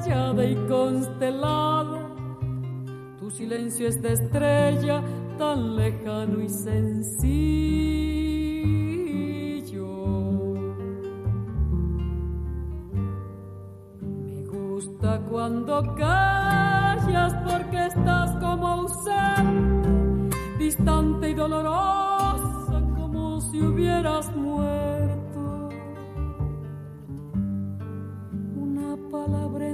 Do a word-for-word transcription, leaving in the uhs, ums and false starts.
callada y constelada, tu silencio es de estrella tan lejano y sencillo. Me gusta cuando callas porque estás como ausente, distante y dolorosa, como si hubieras muerto. Una palabra